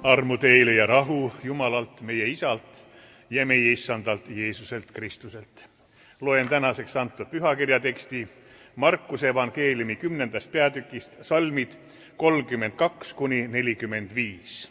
Armu teile ja rahu Jumalalt, meie Isalt ja meie Issandalt Jeesuselt Kristuselt. Loen tänaseks antud pühakirja teksti Markuse evangeeliumi 10. peatükist salmid 32–45.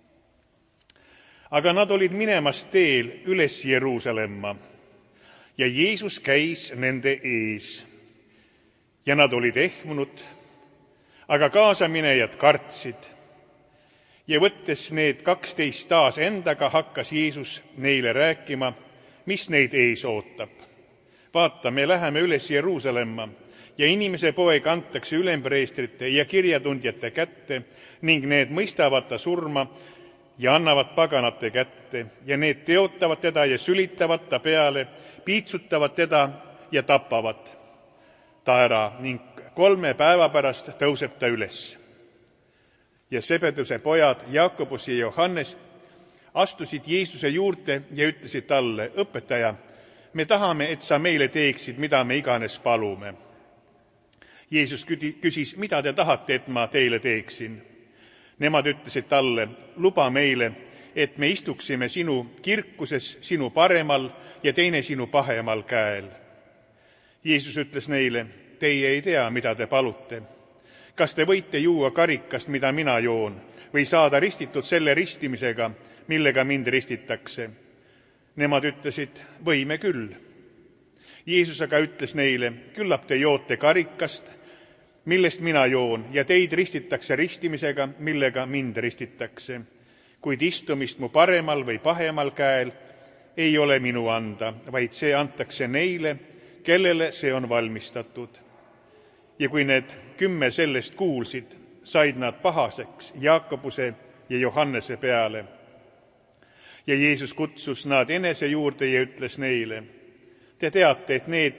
Aga nad olid minemas teel üles Jeruusalemma ja Jeesus käis nende ees. Ja nad olid ehmunud, aga kaasaminejad kartsid. Ja võttes need 12 taas endaga, hakkas Jeesus neile rääkima, mis neid ees ootab. Vaata, me läheme üles Jeruusalemma ja inimese poeg antakse ülempreestrite ja kirjatundjate kätte ning need mõistavad ta surma ja annavad paganate kätte ja need teotavad teda ja sülitavad ta peale, piitsutavad teda ja tapavad ta ära ning 3 päeva pärast tõuseb ta üles. Ja Sebeduse pojad Jaakobus ja Johannes astusid Jeesuse juurde ja ütlesid talle, õpetaja, me tahame, et sa meile teeksid, mida me iganes palume. Jeesus küsis, mida te tahate, et ma teile teeksin? Nemad ütlesid talle, luba meile, et me istuksime sinu kirkuses sinu paremal ja teine sinu pahemal käel. Jeesus ütles neile, teie ei tea, mida te palute. Kas te võite juua karikast, mida mina joon, või saada ristitud selle ristimisega, millega mind ristitakse? Nemad ütlesid, võime küll. Jeesus aga ütles neile, küllap te joote karikast, millest mina joon, ja teid ristitakse ristimisega, millega mind ristitakse. Kuid istumist mu paremal või pahemal käel ei ole minu anda, vaid see antakse neile, kellele see on valmistatud. Ja kui need 10 sellest kuulsid, said nad pahaseks Jaakobuse ja Johannese peale. Ja Jeesus kutsus nad enese juurde ja ütles neile, te teate, et need,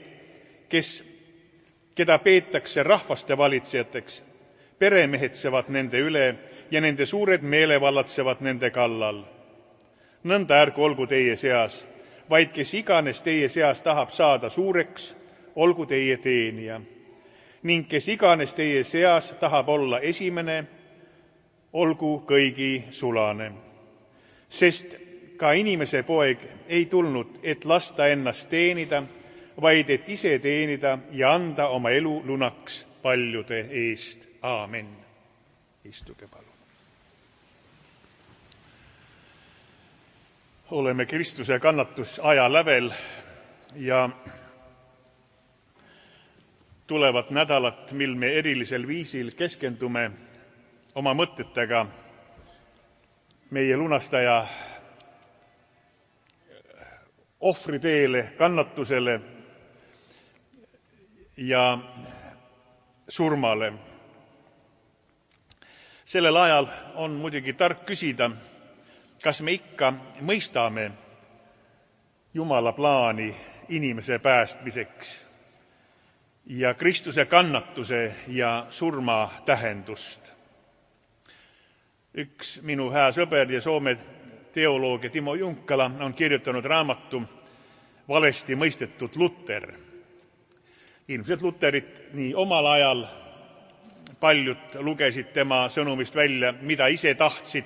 keda peetakse rahvaste valitsejateks, peremehetsevad nende üle ja nende suured meelevallatsevad nende kallal. Nõnda ärgu olgu teie seas, vaid kes iganes teie seas tahab saada suureks, olgu teie teenija. Ning kes iganes teie seas tahab olla esimene, olgu kõigi sulane. Sest ka inimese poeg ei tulnud, et lasta ennast teenida, vaid et ise teenida ja anda oma elu lunaks paljude eest. Aamen. Istuge palun. Oleme Kristuse kannatusaja lävel ja tulevat nädalat, mil me erilisel viisil keskendume oma mõtetega meie lunastaja ohvriteele, kannatusele ja surmale. Sellel ajal on muidugi tark küsida, kas me ikka mõistame Jumala plaani inimese päästmiseks ja Kristuse kannatuse ja surma tähendust. Üks minu hää sõber ja Soome teoloog Timo Junkkala on kirjutanud raamatu Valesti mõistetud Luter. Ilmselt Luterit nii omal ajal paljud lugesid tema sõnumist välja, mida ise tahtsid.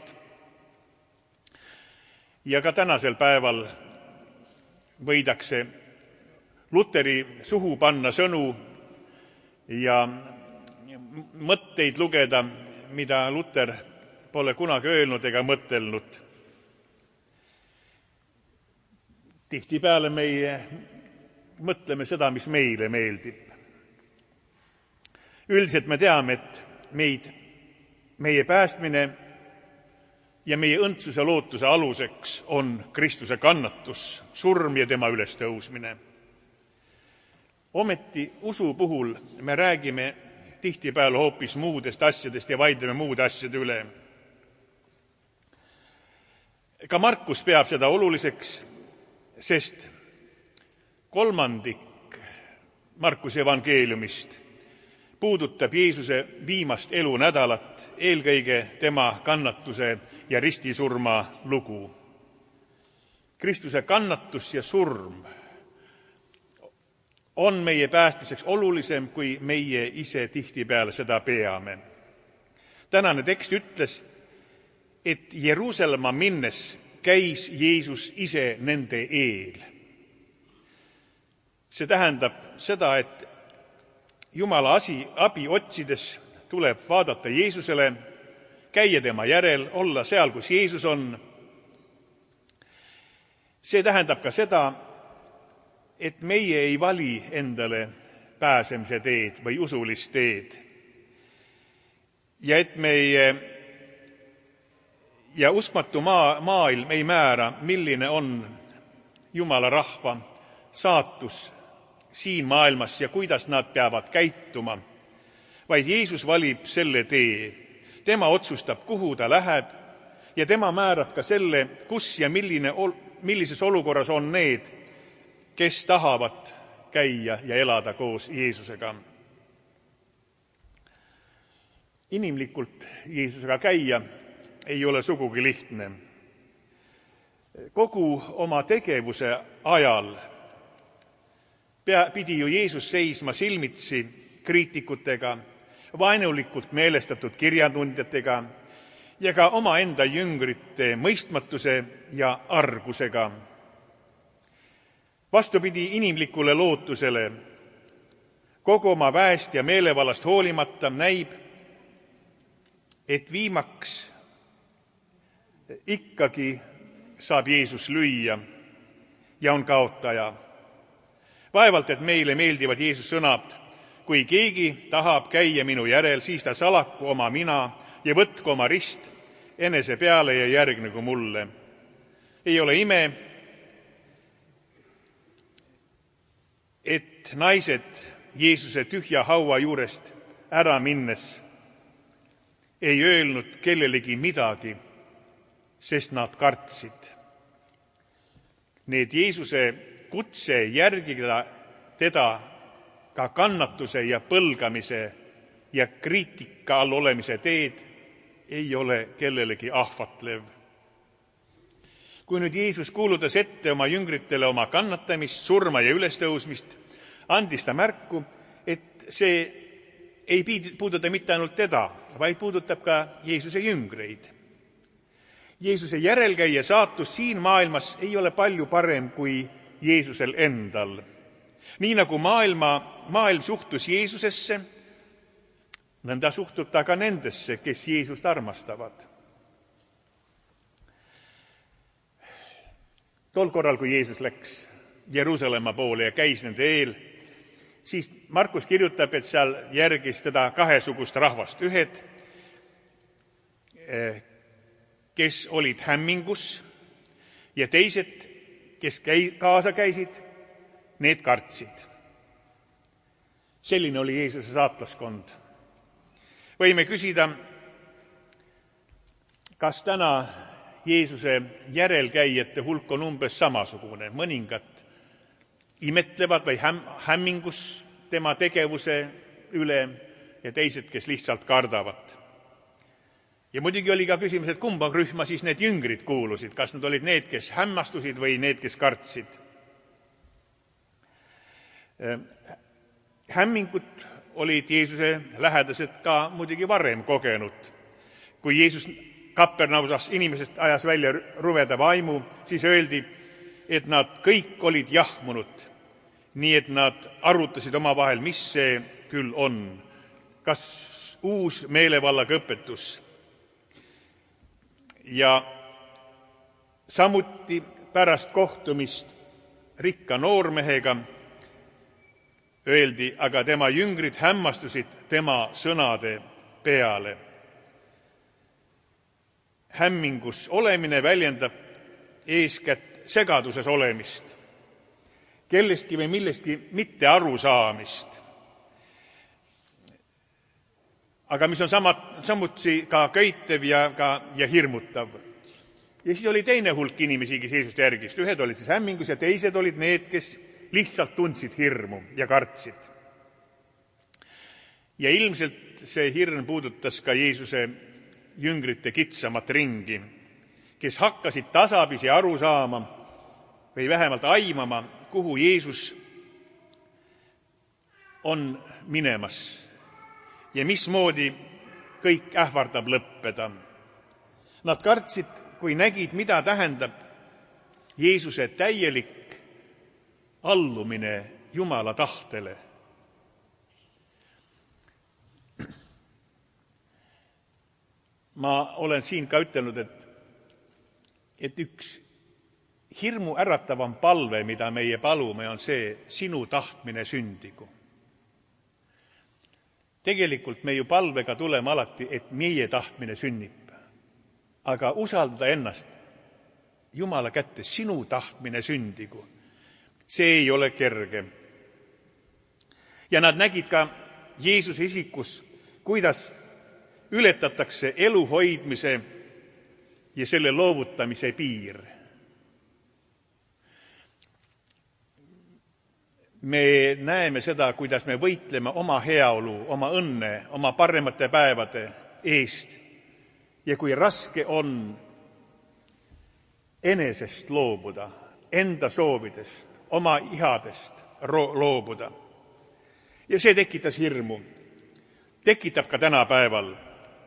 Ja ka tänasel päeval võidakse Luteri suhu panna sõnu ja mõtteid lugeda, mida Luter pole kunagi öelnud ega mõtelnud. Tihtipeale meie mõtleme seda, mis meile meeldib. Üldiselt me teame, et meie päästmine ja meie õndsuse lootuse aluseks on Kristuse kannatus, surm ja tema ülestõusmine. Ometi usu puhul me räägime tihtipeale hoopis muudest asjadest ja vaidleme muude asjade üle. Ka Markus peab seda oluliseks, sest 3. Markuse evangeeliumist puudutab Jeesuse viimast elunädalat, eelkõige tema kannatuse ja ristisurma lugu. Kristuse kannatus ja surm on meie päästmiseks olulisem, kui meie ise tihtipeale seda peame. Tänane tekst ütles, et Jeruusalemma minnes käis Jeesus ise nende eel. See tähendab seda, et Jumala abi otsides tuleb vaadata Jeesusele, käia tema järel, olla seal, kus Jeesus on. See tähendab ka seda, et meie ei vali endale pääsemise teed või usulist teed. Ja et ja uskmatu maailm ei määra, milline on Jumala rahva saatus siin maailmas ja kuidas nad peavad käituma, vaid Jeesus valib selle tee. Tema otsustab, kuhu ta läheb ja tema määrab ka selle, kus ja millises olukorras on need, kes tahavad käia ja elada koos Jeesusega. Inimlikult Jeesusega käia ei ole sugugi lihtne. Kogu oma tegevuse ajal pidi ju Jeesus seisma silmitsi kriitikutega, vaenulikult meelestatud kirjatundjatega ja ka omaenda jüngrite mõistmatuse ja argusega. Vastupidi inimlikule lootusele, kogu oma väest ja meelevallast hoolimata näib, et viimaks ikkagi saab Jeesus lüüa ja on kaotaja. Vaevalt, et meile meeldivad Jeesus sõnad, kui keegi tahab käia minu järel, siis ta salaku oma mina ja võtku oma rist enese peale ja järgnegu mulle. Ei ole ime, et naised Jeesuse tühja haua juurest ära minnes ei öelnud kellelegi midagi, sest nad kartsid. Need Jeesuse kutse järgida teda ka kannatuse ja põlgamise ja kriitika all olemise teed ei ole kellelegi ahvatlev. Kui nüüd Jeesus kuulutas ette oma jüngritele oma kannatamist, surma ja ülestõusmist, andis ta märku, et see ei puuduta mitte ainult teda, vaid puudutab ka Jeesuse jüngreid. Jeesuse järelkäija saatus siin maailmas ei ole palju parem kui Jeesusel endal. Nii nagu maailm suhtus Jeesusesse, nõnda suhtub ta ka nendesse, kes Jeesust armastavad. Tol korral, kui Jeesus läks Jeruusalemma poole ja käis nende eel, siis Markus kirjutab, et seal järgis teda kahesugust rahvast. Ühed, kes olid hämmingus ja teised, kes kaasa käisid, need kartsid. Selline oli Jeesuse saatlaskond. Võime küsida, kas täna Jeesuse järelkäijate hulk on umbes samasugune. Mõningad imetlevad või hämmingus tema tegevuse üle ja teised, kes lihtsalt kardavad. Ja muidugi oli ka küsimus, et kumba rühma siis need jüngrid kuulusid, kas nad olid need, kes hämmastusid või need, kes kartsid. Hämmingut olid Jeesuse lähedased ka muidugi varem kogenud. Kui Jeesus Kapernausas inimesest ajas välja ruveda vaimu, siis öeldi, et nad kõik olid jahmunud, nii et nad arutasid omavahel, mis see küll on, kas uus meelevallaga õpetus. Ja samuti pärast kohtumist rikka noormehega öeldi, aga tema jüngrid hämmastusid tema sõnade peale. Hämmingus olemine väljendab eeskätt segaduses olemist, kellestki või millestki mitte arusaamist. Aga mis on samuti ka köitev ja hirmutav. Ja siis oli teine hulk inimesi, kes Jeesust järgist. Ühed olid siis hämmingus ja teised olid need, kes lihtsalt tundsid hirmu ja kartsid. Ja ilmselt see hirm puudutas ka Jeesuse jüngrite kitsamat ringi, kes hakkasid tasapisi aru saama või vähemalt aimama, kuhu Jeesus on minemas ja mismoodi kõik ähvardab lõppeda. Nad kartsid, kui nägid, mida tähendab Jeesuse täielik allumine Jumala tahtele. Ma olen siin ka ütelnud, et üks hirmu äratavam palve, mida meie palume, on see sinu tahtmine sündigu. Tegelikult me ju palvega tuleme alati, et meie tahtmine sünnib. Aga usaldada ennast Jumala kätte, sinu tahtmine sündigu. See ei ole kerge. Ja nad nägid ka Jeesuse isikus, kuidas ületatakse elu hoidmise ja selle loovutamise piir. Me näeme seda, kuidas me võitleme oma heaolu, oma õnne, oma paremate päevade eest. Ja kui raske on enesest loobuda, enda soovidest, oma ihadest loobuda. Ja see tekitas hirmu. Tekitab ka tänapäeval.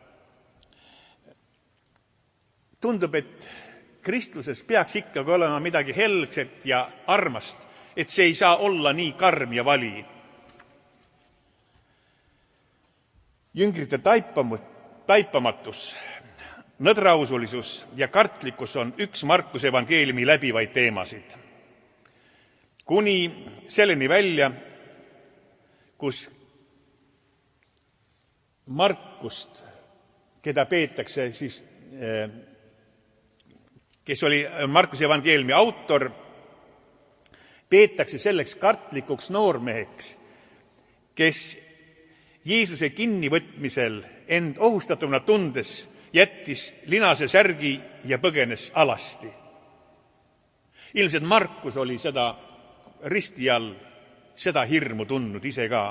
Tundub, et kristluses peaks ikkagi olema midagi helgset ja armast, et see ei saa olla nii karm ja vali. Jüngrite taipamatus, nõdrausulisus ja kartlikkus on üks Markuse evangeeliumi läbivaid teemasid. Kuni selleni välja, kus Markust, keda peetakse siis, kes oli Markuse evangeeliumi autor, peetakse selleks kartlikuks noormeheks, kes Jeesuse kinnivõtmisel end ohustatuna tundes jättis linase särgi ja põgenes alasti. Ilmselt Markus oli seda risti all, seda hirmu tundnud ise ka.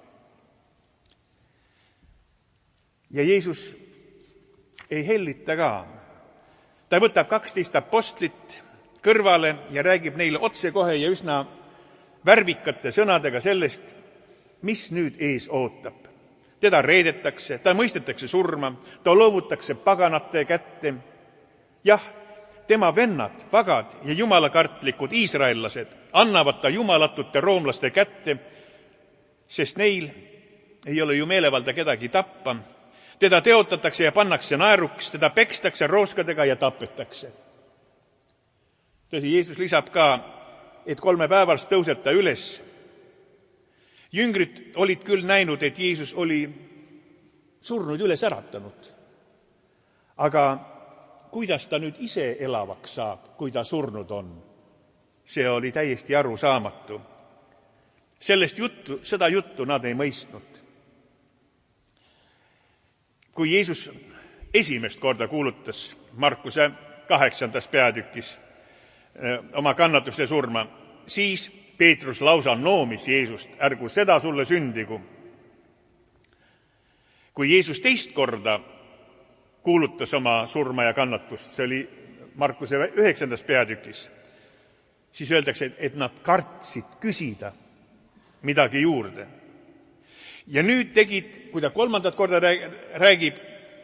Ja Jeesus ei hellita ka. Ta võtab 12 apostlit kõrvale ja räägib neile otsekohe ja üsna värvikate sõnadega sellest, mis nüüd ees ootab. Teda reedetakse, ta mõistetakse surma, ta loovutakse paganate kätte. Jah, tema vennad, vagad ja jumalakartlikud iisraellased annavad ta jumalatute roomlaste kätte, sest neil ei ole ju meelevalda kedagi tappa. Teda teotatakse ja pannakse naeruks, teda pekstakse rooskadega ja tapetakse. Tõsi, Jeesus lisab ka, et 3 päevast tõuseb ta üles. Jüngrid olid küll näinud, et Jeesus oli surnud üles äratanud. Aga kuidas ta nüüd ise elavaks saab, kui ta surnud on? See oli täiesti arusaamatu. Seda juttu nad ei mõistnud. Kui Jeesus esimest korda kuulutas Markuse 8. peatükis oma kannatuste surma, siis Peetrus lausa noomis Jeesust, ärgu seda sulle sündigu. Kui Jeesus teist korda kuulutas oma surma ja kannatust, see oli Markuse 9. peatükis, siis öeldakse, et nad kartsid küsida midagi juurde. Ja nüüd tegid, kui ta 3. korda räägib,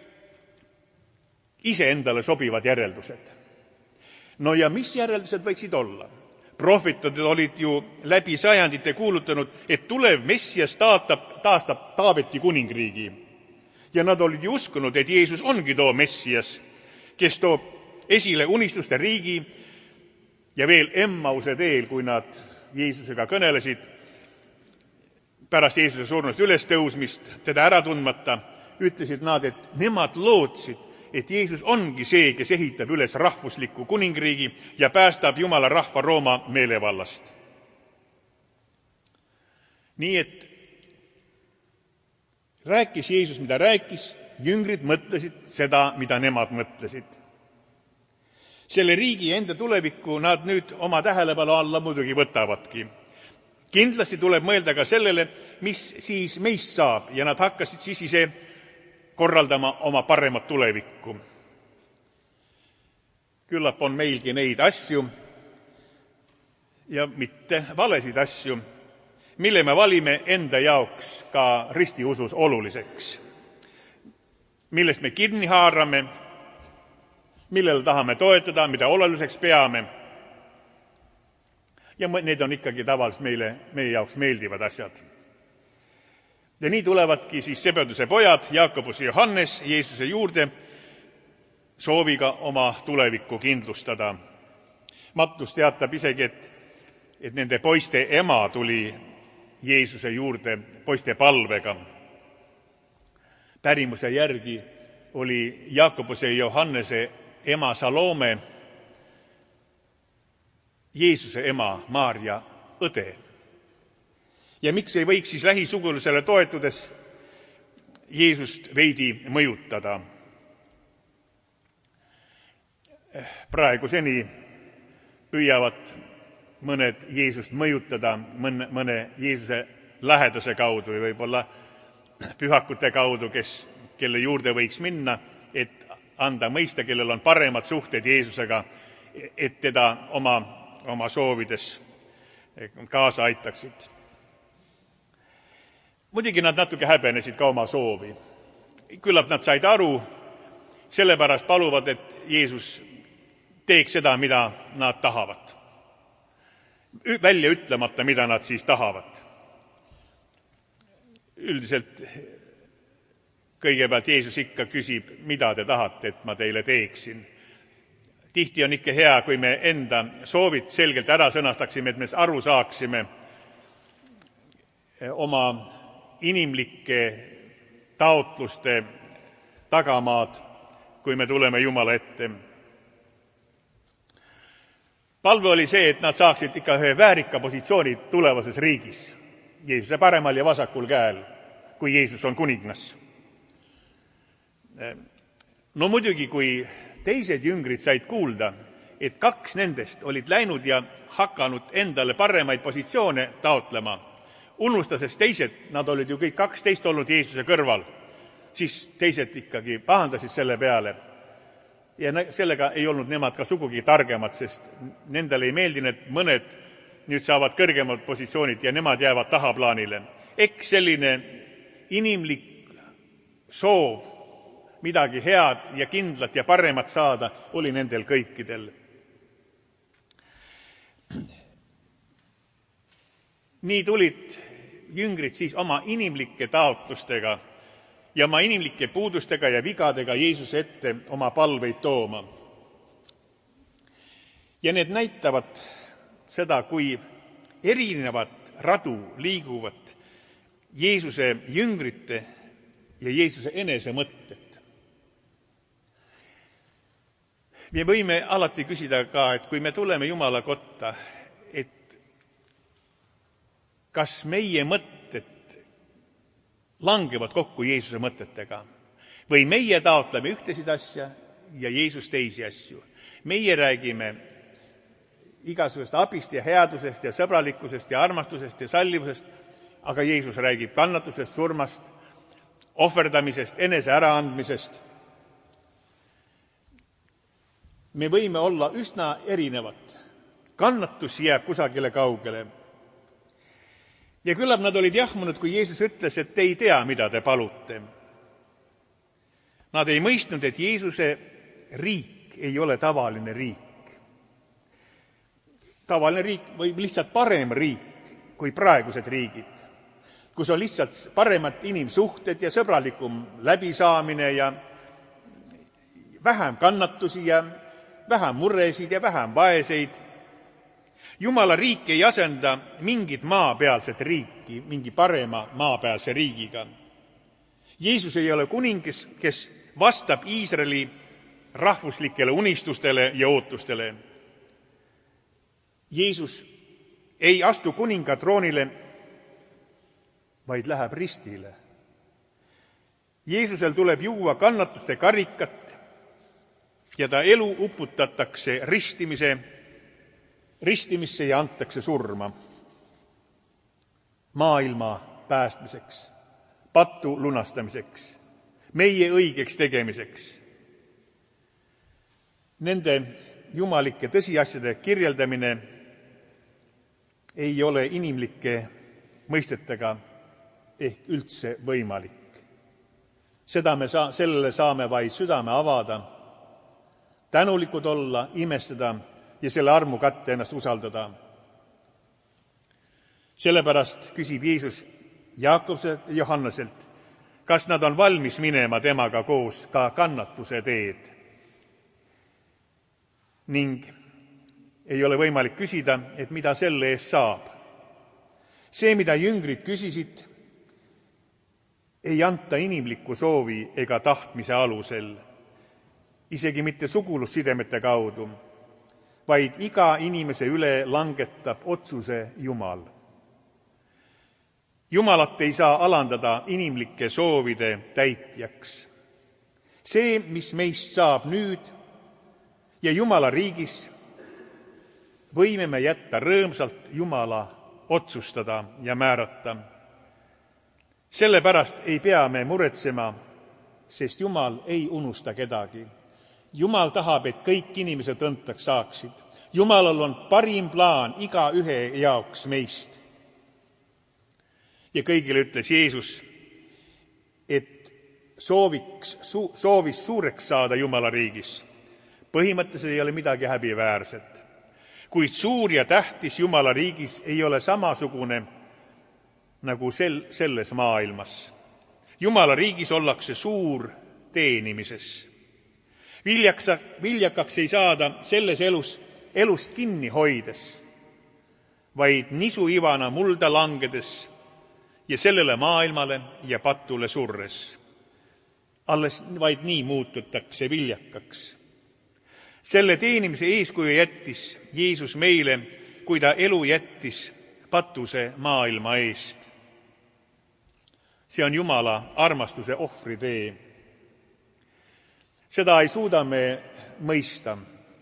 ise endale sobivad järeldused. No ja mis järeldused võiksid olla? Prohvetid olid ju läbi sajandite kuulutanud, et tulev Messias taastab Taaveti kuningriigi. Ja nad olid ju uskunud, et Jeesus ongi too Messias, kes toob esile unistuste riigi ja veel Emmause teel, kui nad Jeesusega kõnelesid, pärast Jeesuse surnust ülestõusmist, teda ära tundmata, ütlesid nad, et nemad lootsid, et Jeesus ongi see, kes ehitab üles rahvusliku kuningriigi ja päästab Jumala rahva Rooma meelevallast. Nii et rääkis Jeesus, mida rääkis, jüngrid mõtlesid seda, mida nemad mõtlesid. Selle riigi enda tulevikku nad nüüd oma tähelepanu alla muidugi võtavadki. Kindlasti tuleb mõelda ka sellele, mis siis meist saab, ja nad hakkasid siis ise korraldama oma paremat tulevikku. Küllap on meilgi neid asju ja mitte valesid asju, mille me valime enda jaoks ka ristiusus oluliseks, millest me kinni haarame millele tahame toetuda, mida oluliseks peame. Ja need on ikkagi tavaliselt meie jaoks meeldivad asjad. Ja nii tulevadki siis Sebeduse pojad, Jaakobus ja Johannes, Jeesuse juurde sooviga oma tulevikku kindlustada. Mattus teatab isegi, et nende poiste ema tuli Jeesuse juurde poiste palvega. Pärimuse järgi oli Jaakobuse ja Johannese ema Salome Jeesuse ema Maarja õde. Ja miks ei võiks siis lähisugulusele toetudes Jeesust veidi mõjutada? Praeguseni püüavad mõned Jeesust mõjutada mõne Jeesuse lähedase kaudu või võib-olla pühakute kaudu, kelle juurde võiks minna, et anda mõista, kellel on paremad suhted Jeesusega, et teda oma soovides kaasa aitaksid. Muidugi nad natuke häbenesid ka oma soovi. Küllap nad said aru, sellepärast paluvad, et Jeesus teeks seda, mida nad tahavad. Välja ütlemata, mida nad siis tahavad. Üldiselt kõigepealt Jeesus ikka küsib, mida te tahate, et ma teile teeksin. Tihti on ikka hea, kui me enda soovid selgelt ära sõnastaksime, et me aru saaksime oma inimlike taotluste tagamaad, kui me tuleme Jumala ette. Palve oli see, et nad saaksid ikka ühe väärika positsiooni tulevases riigis, Jeesuse paremal ja vasakul käel, kui Jeesus on kuningas. No muidugi, kui teised jüngrid said kuulda, et 2 nendest olid läinud ja hakanud endale paremaid positsioone taotlema, unustades teised, nad olid ju kõik 12 olnud Jeesuse kõrval, siis teised ikkagi pahandasid selle peale. Ja sellega ei olnud nemad ka sugugi targemad, sest nendele ei meeldinud, et mõned nüüd saavad kõrgemad positsioonid ja nemad jäävad tahaplaanile. Eks selline inimlik soov midagi head ja kindlat ja paremat saada oli nendel kõikidel. Nii tulid jüngrid siis oma inimlike taotlustega ja oma inimlike puudustega ja vigadega Jeesuse ette oma palveid tooma. Ja need näitavad seda, kui erinevad radu liiguvad Jeesuse jüngrite ja Jeesuse enese mõtted. Me võime alati küsida ka, et kui me tuleme Jumala kotta, et kas meie mõtted langevad kokku Jeesuse mõtetega või meie taotleme ühtesid asja ja Jeesus teisi asju. Meie räägime igasugust abist ja headusest ja sõbralikkusest ja armastusest ja sallivusest, aga Jeesus räägib kannatusest, surmast, ohverdamisest, enese äraandmisest. Me võime olla üsna erinevad. Kannatus jääb kusagile kaugele. Ja küllap nad olid jahmunud, kui Jeesus ütles, et te ei tea, mida te palute. Nad ei mõistnud, et Jeesuse riik ei ole tavaline riik. Tavaline riik või lihtsalt parem riik kui praegused riigid, kus on lihtsalt paremad inimsuhted ja sõbralikum läbisaamine ja vähem kannatusi ja vähem muresid ja vähem vaeseid. Jumala riik ei asenda mingit maapealset riiki mingi parema maapealse riigiga. Jeesus ei ole kuningas, kes vastab Iisraeli rahvuslikele unistustele ja ootustele. Jeesus ei astu kuninga troonile, vaid läheb ristile. Jeesusel tuleb juua kannatuste karikat ja ta elu uputatakse ristimisse ja antakse surma. Maailma päästmiseks, pattu lunastamiseks, meie õigeks tegemiseks. Nende jumalike tõsiasjade kirjeldamine ei ole inimlike mõistetega ehk üldse võimalik. Sellele saame vaid südame avada, tänulikud olla, imestada ja selle armu kätte ennast usaldada. Sellepärast küsib Jeesus Jaakobselt ja Johanneselt, kas nad on valmis minema temaga koos ka kannatuse teed. Ning ei ole võimalik küsida, et mida selle eest saab. See, mida jüngrid küsisid, ei anta inimliku soovi ega tahtmise alusel, isegi mitte sugulussidemete kaudu, vaid iga inimese üle langetab otsuse Jumal. Jumalat ei saa alandada inimlike soovide täitjaks. See, mis meist saab nüüd ja Jumala riigis, võime me jätta rõõmsalt Jumala otsustada ja määrata. Sellepärast ei pea me muretsema, sest Jumal ei unusta kedagi. Jumal tahab, et kõik inimesed õntaks saaksid. Jumalal on parim plaan igaühe jaoks meist. Ja kõigile ütles Jeesus, et soovis suureks saada Jumala riigis. Põhimõtteliselt ei ole midagi häbiväärset. Kuid suur ja tähtis Jumala riigis ei ole samasugune nagu selles maailmas. Jumala riigis ollakse suur teenimises. Viljakaks ei saada selles elust kinni hoides, vaid nisuivana mulda langedes ja sellele maailmale ja patule surres. Alles vaid nii muututakse viljakaks. Selle teenimise eeskuju jättis Jeesus meile, kui ta elu jättis patuse maailma eest. See on Jumala armastuse ohvritee. Seda ei suuda me mõista,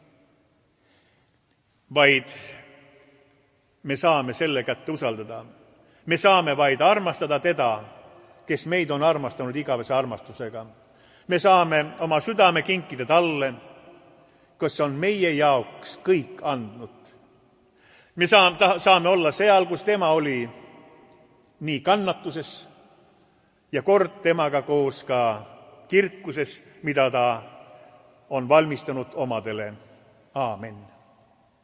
vaid me saame selle kätte usaldada. Me saame vaid armastada teda, kes meid on armastanud igavese armastusega. Me saame oma südame kinkida talle, kes on meie jaoks kõik andnud. Me saame olla seal, kus tema oli, nii kannatuses ja kord temaga koos ka kirkuses, mida ta on valmistanud omadele. Aamen.